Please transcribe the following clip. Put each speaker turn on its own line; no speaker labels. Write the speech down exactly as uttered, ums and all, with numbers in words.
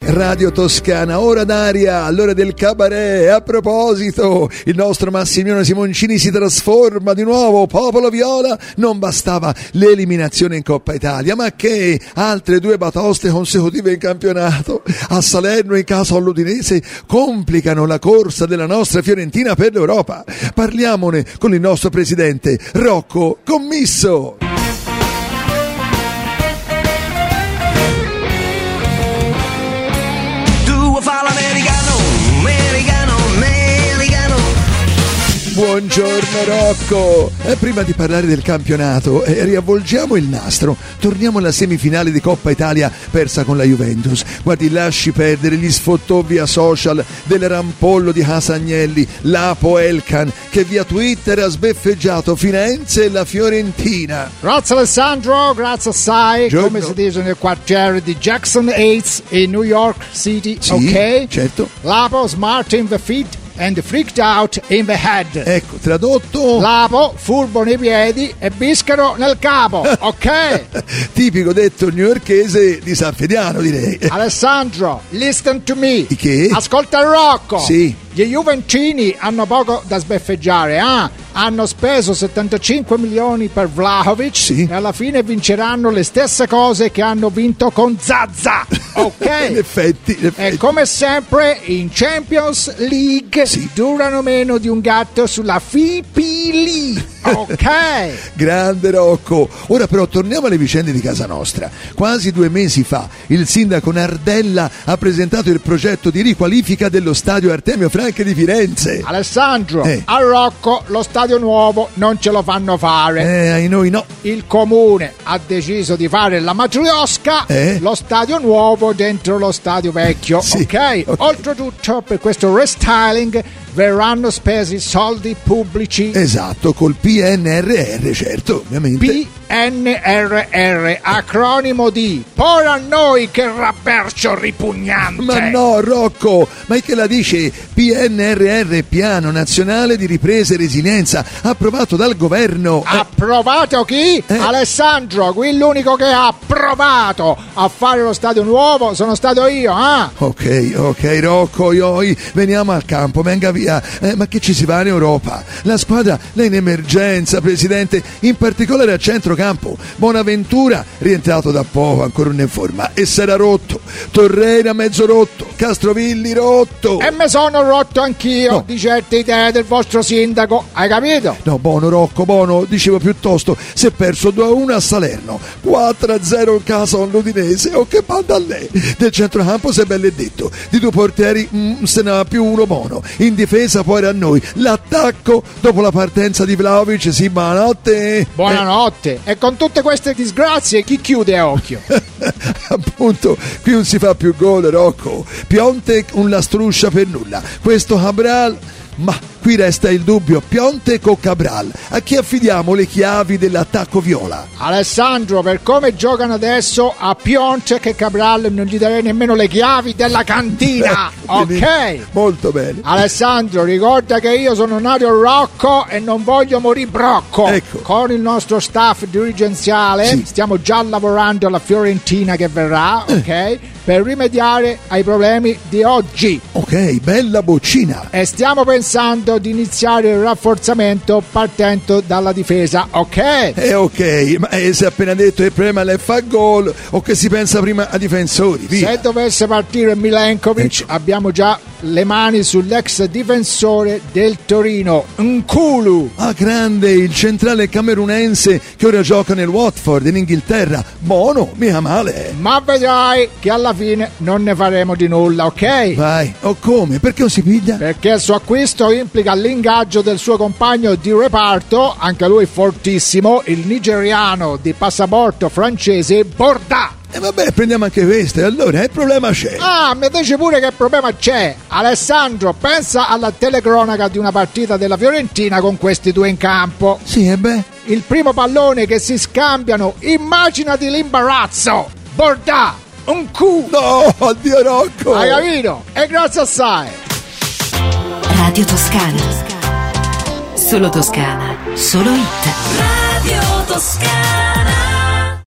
Radio Toscana, ora d'aria, all'ora del cabaret. A proposito, il nostro Massimiliano Simoncini si trasforma di nuovo, popolo viola. Non bastava l'eliminazione in Coppa Italia, ma che altre due batoste consecutive in campionato a Salerno e in casa all'Udinese complicano la corsa della nostra Fiorentina per l'Europa. Parliamone con il nostro presidente Rocco Commisso. Buongiorno Rocco, eh, prima di parlare del campionato eh, riavvolgiamo il nastro, torniamo alla semifinale di Coppa Italia persa con la Juventus. Guardi, lasci perdere gli sfottò via social del rampollo di Casagnelli, l'Apo Elkan, che via Twitter ha sbeffeggiato Firenze e la Fiorentina.
Grazie Alessandro, grazie assai. Giorno. Come si dice nel quartiere di Jackson Heights in New York City,
sì,
ok?
Certo.
L'Apo smart in the feet and freaked out in the head.
Ecco, tradotto:
Lapo, furbo nei piedi e biscaro nel capo, ok?
Tipico detto newyorkese di San Fediano, direi.
Alessandro, listen to me.
Di che?
Ascolta il Rocco.
Sì.
Gli Juventini hanno poco da sbeffeggiare, eh? Hanno speso settantacinque milioni per Vlahovic,
sì,
e alla fine vinceranno le stesse cose che hanno vinto con Zaza, ok?
in effetti, in effetti.
E come sempre in Champions League, sì, durano meno di un gatto sulla Fipili, ok?
Grande Rocco. Ora però torniamo alle vicende di casa nostra. Quasi due mesi fa il sindaco Nardella ha presentato il progetto di riqualifica dello stadio Artemio Franchi di Firenze.
Alessandro,
eh.
a Rocco lo stadio nuovo non ce lo fanno fare.
Eh, ai noi no.
Il comune ha deciso di fare la matriosca,
eh?
lo stadio nuovo dentro lo stadio vecchio,
sì,
okay? ok? Oltretutto per questo restyling verranno spesi soldi pubblici.
Esatto, col P N R R, certo, ovviamente.
P N R R, acronimo di por a noi che rabbercio ripugnante.
Ma no, Rocco, ma che la dice? P N R R, Piano Nazionale di Ripresa e Resilienza, approvato dal governo.
Approvato chi?
Eh?
Alessandro, qui l'unico che ha provato a fare lo stadio nuovo sono stato io, ah?
Ok, ok, Rocco, ioi, veniamo al campo, venga via. Eh, ma che ci si va in Europa? La squadra è in emergenza, presidente, in particolare a centrocampo. Bonaventura, rientrato da poco, ancora non in forma, e sarà rotto. Torreira mezzo rotto, Castrovilli rotto.
E me sono rotto anch'io, no, di certe idee del vostro sindaco, hai capito?
No, buono Rocco, buono, dicevo piuttosto, si è perso due a uno a Salerno, quattro a zero in casa all'Udinese, oh che banda a lei. Del centrocampo si è bello detto, di due portieri mm, se ne va più uno buono, in difesa poi era a noi, l'attacco dopo la partenza di Vlahovic, sì, buonanotte.
Buonanotte, eh. E con tutte queste disgrazie chi chiude occhio?
Appunto, qui non si fa più gol, Rocco. Piontek un lastruscia per nulla, questo Cabral, ma qui resta il dubbio, Piontek o Cabral? A chi affidiamo le chiavi dell'attacco viola?
Alessandro, per come giocano adesso, a Piontek e Cabral non gli darei nemmeno le chiavi della cantina, ok?
Molto bene.
Alessandro, ricorda che io sono nato Rocco e non voglio morire brocco.
Ecco.
Con il nostro staff dirigenziale, sì, stiamo già lavorando alla Fiorentina che verrà, ok? Eh. Per rimediare ai problemi di oggi.
Ok, bella boccina.
E stiamo pensando di iniziare il rafforzamento partendo dalla difesa, ok?
Eh ok, ma eh, si è appena detto che il problema è fa gol o che si pensa prima a difensori, via.
Se dovesse partire Milenkovic, ecco, abbiamo già le mani sull'ex difensore del Torino, Nkulu.
Ah, grande, il centrale camerunense che ora gioca nel Watford in Inghilterra. Buono, mica male.
Ma vedrai che alla fine non ne faremo di nulla, ok?
Vai, o come? Perché non si piglia?
Perché il suo acquisto implica l'ingaggio del suo compagno di reparto, anche lui fortissimo, il nigeriano di passaporto francese Borda.
E eh vabbè, prendiamo anche queste, allora il problema c'è.
Ah, mi dice pure che il problema c'è. Alessandro, pensa alla telecronaca di una partita della Fiorentina con questi due in campo.
Sì, e beh.
Il primo pallone che si scambiano, immaginati l'imbarazzo. Borda, un cu.
No, addio Rocco.
Hai capito? E grazie assai.
Radio Toscana. Solo Toscana, solo hit.
Radio Toscana.